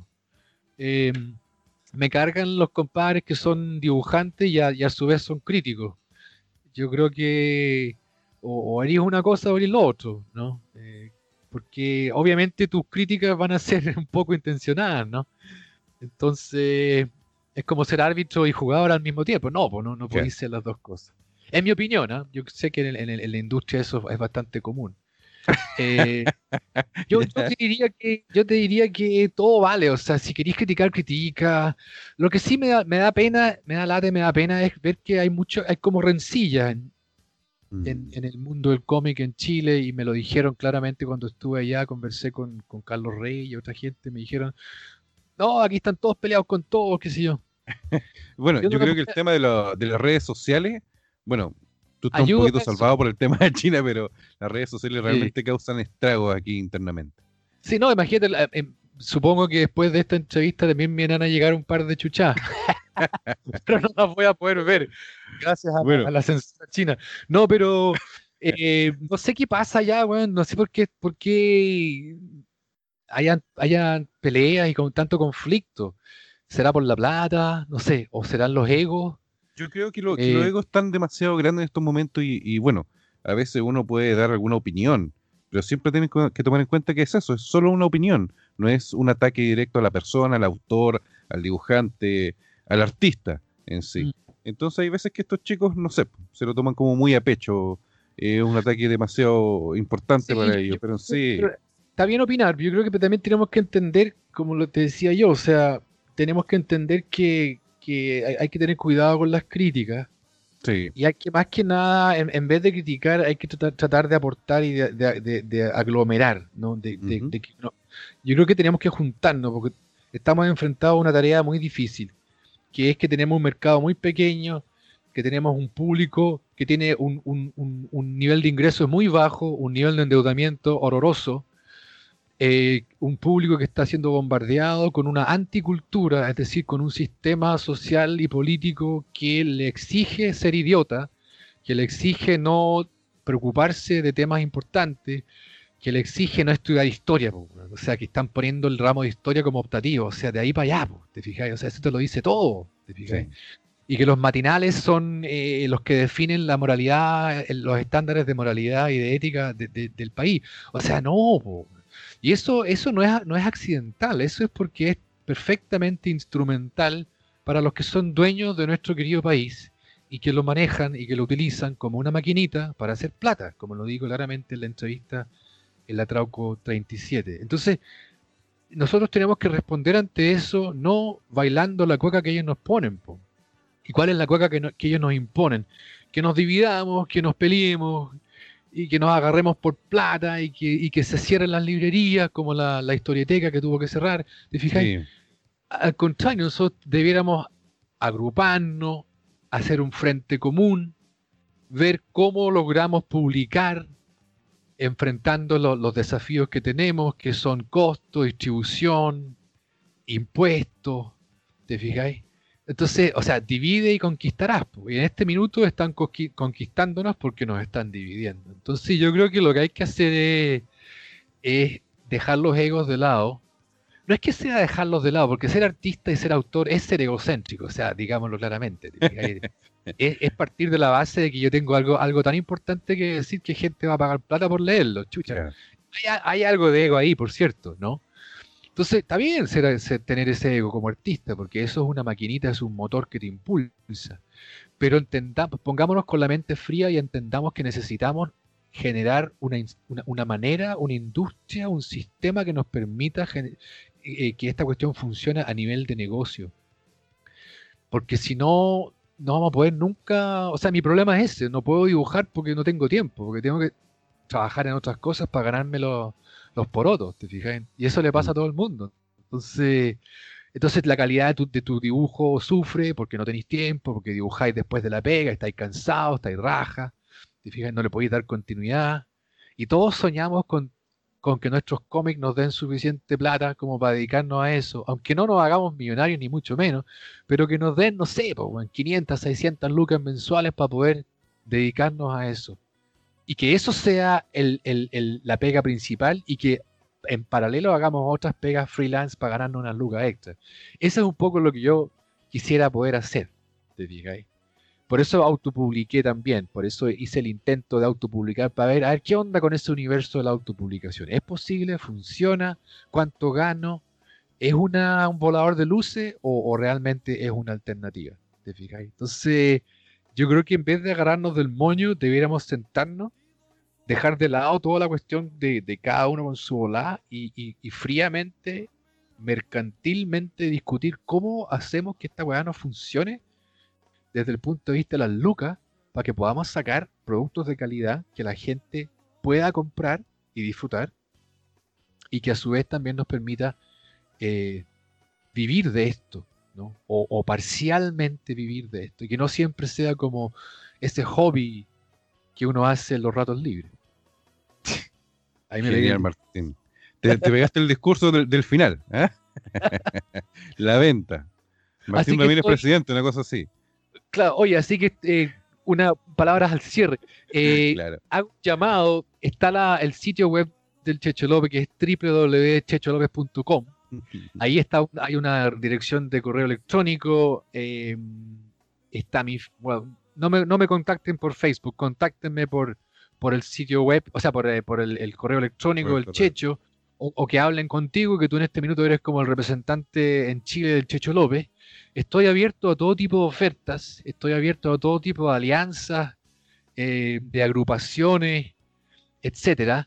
Me cargan los compadres que son dibujantes y a su vez son críticos. Yo creo que o harías una cosa o harías lo otro, ¿no? Porque obviamente tus críticas van a ser un poco intencionadas, ¿no? Entonces es como ser árbitro y jugador al mismo tiempo. No, pues no podéis ser las dos cosas. En mi opinión, ¿eh? Yo sé que en la industria eso es bastante común. Yo te diría que todo vale, o sea, si queréis criticar, critica. Lo que sí me da pena es ver que hay como rencilla en el mundo del cómic en Chile y me lo dijeron claramente cuando estuve allá, conversé con Carlos Rey y otra gente, me dijeron, no, aquí están todos peleados con todos, qué sé yo. Bueno, Yo no yo me creo que el podía- tema de las redes sociales, bueno, tú estás un Ayúdame poquito a eso. salvado por el tema de China, pero las redes sociales Sí. realmente causan estragos aquí internamente. Sí, no, imagínate, supongo que después de esta entrevista también me van a llegar un par de chuchas, pero no las voy a poder ver gracias Bueno, a la censura china. No, pero no sé qué pasa allá, weón, no sé por qué hayan peleas y con tanto conflicto. ¿Será por la plata? No sé, o serán los egos. yo creo que los Eh, egos están demasiado grandes en estos momentos y bueno, a veces uno puede dar alguna opinión, pero siempre tienen que tomar en cuenta que es eso, es solo una opinión, no es un ataque directo a la persona, al autor, al dibujante, al artista en sí. mm, Entonces hay veces que estos chicos, no sé, se lo toman como muy a pecho, es un ataque demasiado importante sí, para ellos, pero en sí, pero está bien opinar, pero yo creo que también tenemos que entender, como lo te decía yo, o sea, tenemos que entender que hay que tener cuidado con las críticas. sí. Y hay que, más que nada, en vez de criticar, hay que tratar de aportar y de aglomerar, ¿no? Ujú. Yo creo que tenemos que juntarnos, porque estamos enfrentados a una tarea muy difícil, que es que tenemos un mercado muy pequeño, que tenemos un público que tiene un nivel de ingresos muy bajo, un nivel de endeudamiento horroroso, un público que está siendo bombardeado con una anticultura, es decir, con un sistema social y político que le exige ser idiota, que le exige no preocuparse de temas importantes, que le exige no estudiar historia, po, weón. O sea, que están poniendo el ramo de historia como optativo, o sea, de ahí para allá, po, ¿te fijáis? O sea, eso te lo dice todo, ¿te fijáis? Sí. Y que los matinales son los que definen la moralidad, los estándares de moralidad y de ética del país. O sea, no, po. Y eso no es accidental, eso es porque es perfectamente instrumental para los que son dueños de nuestro querido país y que lo manejan y que lo utilizan como una maquinita para hacer plata, como lo digo claramente en la entrevista en la Trauco 37. Entonces, nosotros tenemos que responder ante eso no bailando la cueca que ellos nos ponen, po. ¿Y cuál es la cueca que ellos nos imponen? Que nos dividamos, que nos peleemos y que nos agarremos por plata y que se cierren las librerías como la historieteca que tuvo que cerrar. ¿Te fijáis? Sí. Al contrario, nosotros debiéramos agruparnos, hacer un frente común, ver cómo logramos publicar enfrentando los desafíos que tenemos, que son costo, distribución, impuestos, ¿te fijáis? Entonces, o sea, divide y conquistarás, po. Y en este minuto están conquistándonos porque nos están dividiendo. Entonces, yo creo que lo que hay que hacer es dejar los egos de lado. No es que sea dejarlos de lado, porque ser artista y ser autor es ser egocéntrico, o sea, digámoslo claramente. ¿Te fijáis? Es partir de la base de que yo tengo algo tan importante que decir que gente va a pagar plata por leerlo, chucha. Ya. Hay algo de ego ahí, por cierto, ¿no? Entonces, está bien tener ese ego como artista, porque eso es una maquinita, es un motor que te impulsa. Pero pongámonos con la mente fría y entendamos que necesitamos generar una manera, una industria, un sistema que nos permita que esta cuestión funcione a nivel de negocio. Porque si no, no vamos a poder nunca. O sea, mi problema es ese: no puedo dibujar porque no tengo tiempo, porque tengo que trabajar en otras cosas para ganarme los porotos, ¿te fijas? Y eso le pasa a Mm. todo el mundo. Entonces la calidad de tu dibujo sufre porque no tenéis tiempo, porque dibujáis después de la pega, estáis cansados, estáis raja, ¿te fijas? No le podéis dar continuidad. Y todos soñamos con que nuestros cómics nos den suficiente plata como para dedicarnos a eso, aunque no nos hagamos millonarios ni mucho menos, pero que nos den, no sé, po, weón, 500, 600 lucas mensuales para poder dedicarnos a eso y que eso sea la pega principal y que en paralelo hagamos otras pegas freelance para ganarnos unas lucas extra. Eso es un poco lo que yo quisiera poder hacer, ¿te fijáis? Por eso autopubliqué también, por eso hice el intento de autopublicar para ver, a ver qué onda con ese universo de la autopublicación. ¿Es posible? ¿Funciona? ¿Cuánto gano? ¿Es un volador de luces o realmente es una alternativa? ¿Te fijáis? Entonces, yo creo que en vez de agarrarnos del moño, debiéramos sentarnos, dejar de lado toda la cuestión de cada uno con su volada y fríamente, mercantilmente discutir cómo hacemos que esta weá no funcione desde el punto de vista de las lucas para que podamos sacar productos de calidad que la gente pueda comprar y disfrutar, y que a su vez también nos permita eh, vivir de esto, ¿no? O parcialmente vivir de esto, y que no siempre sea como ese hobby que uno hace en los ratos libres. Ahí me pegué Genial, el... Martín. Te pegaste el discurso del final, ¿eh? La venta. Así Martín que Ramírez, estoy, presidente, una cosa así. claro, oye, así que una palabras al cierre. Claro. Hago un llamado, está el sitio web del Checho López, que es www.checholopez.com. Ahí está, hay una dirección de correo electrónico. Está bueno, no me contacten por Facebook, contáctenme por el sitio web, o sea, por el correo Por electrónico el del correo. Checho, o que hablen contigo, que tú en este minuto eres como el representante en Chile del Checho López. Estoy abierto a todo tipo de ofertas, estoy abierto a todo tipo de alianzas, de agrupaciones, etcétera.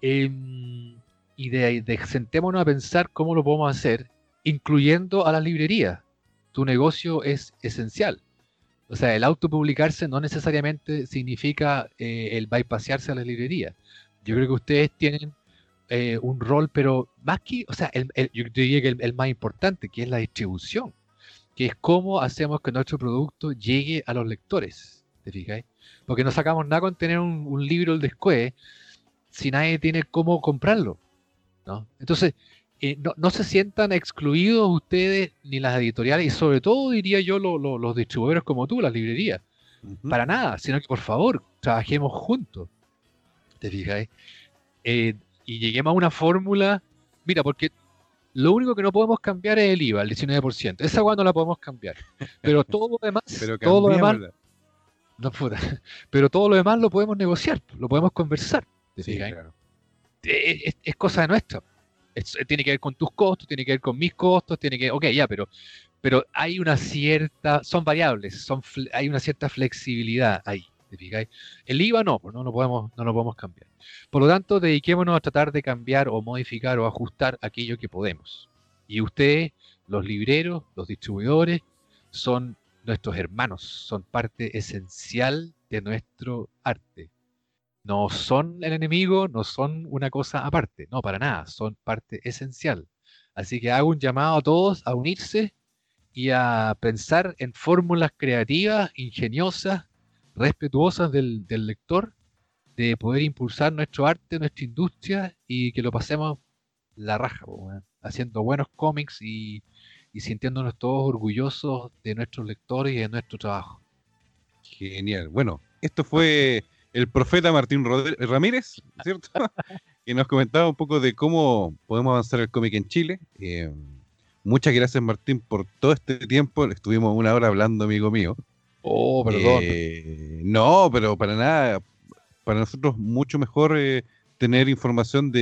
Y sentémonos a pensar cómo lo podemos hacer, incluyendo a las librerías. Tu negocio es esencial. O sea, el autopublicarse no necesariamente significa el bypasearse a las librerías. Yo creo Claro. que ustedes tienen un rol, pero más que, o sea, yo diría que el más importante, que es la distribución, que es cómo hacemos que nuestro producto llegue a los lectores. ¿Te fijáis? Porque no sacamos nada con tener un libro el después si nadie tiene cómo comprarlo, ¿no? Entonces, no se sientan excluidos ustedes ni las editoriales y sobre todo diría yo los distribuidores como tú, las librerías. Ujú. Para nada, sino que por favor, trabajemos juntos. ¿Te fijáis? Y lleguemos a una fórmula. Mira, porque lo único que no podemos cambiar es el IVA, el 19%. Esa hueá no la podemos cambiar. Pero Pero todo lo demás, cambiémosla. no, puta, pero todo lo demás lo podemos negociar, lo podemos conversar. ¿Te Sí, fijáis? claro. Es cosa nuestra. Tiene que ver con tus costos, tiene que ver con mis costos, tiene que, ok, ya, pero hay una cierta, son variables, hay una cierta flexibilidad ahí, ¿te fijáis? El IVA no, pues no lo podemos cambiar. Por lo tanto, dediquémonos a tratar de cambiar o modificar o ajustar aquello que podemos. Y ustedes, los libreros, los distribuidores, son nuestros hermanos, son parte esencial de nuestro arte. No son el enemigo, no son una cosa aparte, no, para nada, son parte esencial. Así que hago un llamado a todos a unirse y a pensar en fórmulas creativas, ingeniosas, respetuosas del lector, de poder impulsar nuestro arte, nuestra industria y que lo pasemos la raja, po, weón, haciendo buenos cómics y sintiéndonos todos orgullosos de nuestros lectores y de nuestro trabajo. Genial. Bueno, esto fue el profeta Martín Ramírez, ¿cierto? Que nos comentaba un poco de cómo podemos avanzar el cómic en Chile. Muchas gracias, Martín, por todo este tiempo. Estuvimos una hora hablando, amigo mío. Oh, perdón. No, pero para nada. Para nosotros mucho mejor tener información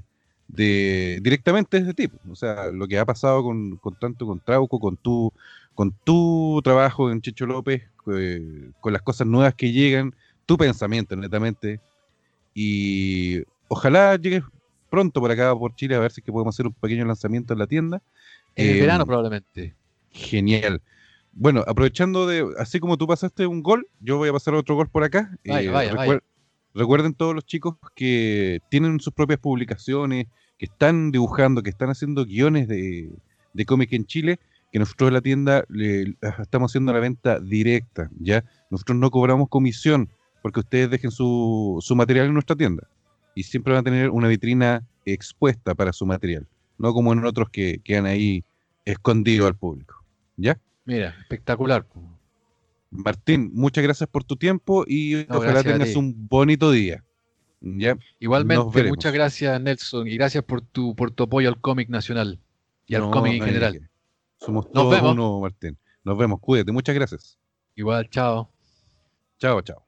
de directamente de este tipo. O sea, lo que ha pasado tanto con Trauco, con tu trabajo en Checho López, con las cosas nuevas que llegan, tu pensamiento netamente. Y ojalá llegues pronto por acá, por Chile, a ver si es que podemos hacer un pequeño lanzamiento en la tienda. En el verano Eh, probablemente. Genial. Bueno, aprovechando así como tú pasaste un gol, yo voy a pasar otro gol por acá. Vaya, vaya, vaya. Recuerden todos los chicos que tienen sus propias publicaciones, que están dibujando, que están haciendo guiones de cómic en Chile, que nosotros en la tienda estamos haciendo la venta directa, ¿ya? Nosotros no cobramos comisión porque ustedes dejen su material en nuestra tienda y siempre van a tener una vitrina expuesta para su material, no como en otros que quedan ahí escondidos al público, ¿ya? Mira, espectacular. Martín, muchas gracias por tu tiempo y No, ojalá gracias a tengas ti. un bonito día. Ya, nos Igualmente, muchas veremos. gracias Nelson y gracias por tu apoyo al cómic nacional y al No, cómic en no hay de general. qué. Somos Nos todos vemos. uno, Martín. Nos vemos, cuídate, muchas gracias. Igual, chao. Chao, chao.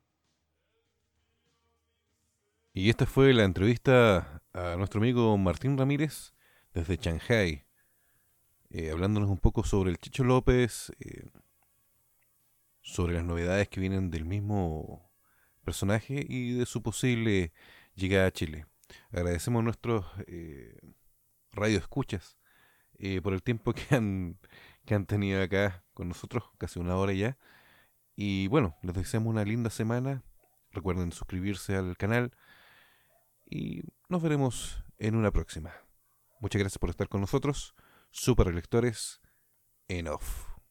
Y esta fue la entrevista a nuestro amigo Martín Ramírez desde Shanghai, hablándonos un poco sobre el Chicho López, sobre las novedades que vienen del mismo personaje y de su posible llegada a Chile. Agradecemos a nuestros radioescuchas por el tiempo que han tenido acá con nosotros, casi una hora ya. Y bueno, les deseamos una linda semana. Recuerden suscribirse al canal y nos veremos en una próxima. Muchas gracias por estar con nosotros. Super lectores en off.